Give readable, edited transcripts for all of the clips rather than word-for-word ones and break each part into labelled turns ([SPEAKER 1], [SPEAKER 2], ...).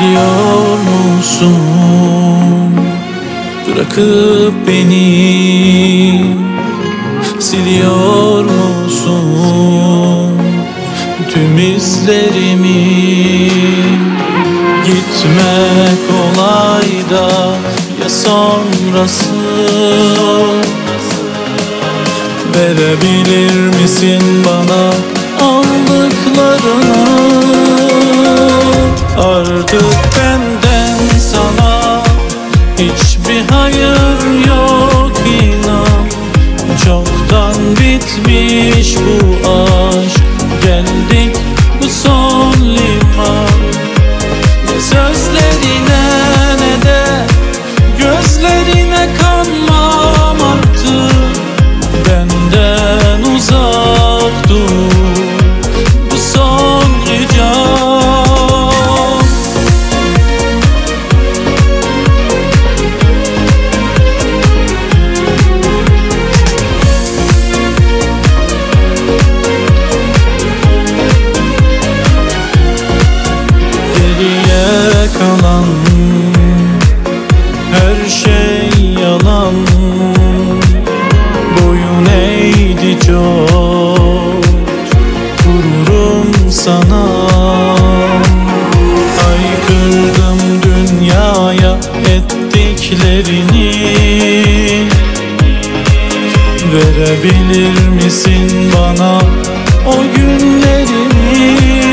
[SPEAKER 1] Biliyor musun, bırakıp beni siliyor musun tüm izlerimi? Gitmek kolay da ya sonrası? Verebilir misin bana aldıklarını? Artık benden sana hiçbir hayır yok, inan. Çoktan bitmiş bu aşk, geldik bu son liman. Ne sözlerine ne de gözlerine kanmam artık. Benden uzak dur, bu son ricam. Geriye kalan her şey yalan. Boyun eğdi çok gururum sana. Haykırdım dünyaya ettiklerini. Verebilir misin bana o günlerimi?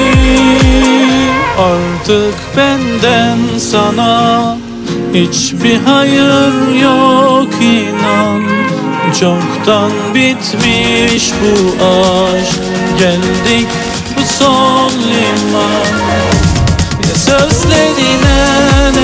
[SPEAKER 1] Artık benden sana hiçbir hayır yok, inan. Çoktan bitmiş bu aşk, geldik bu son liman. Ne sözlerine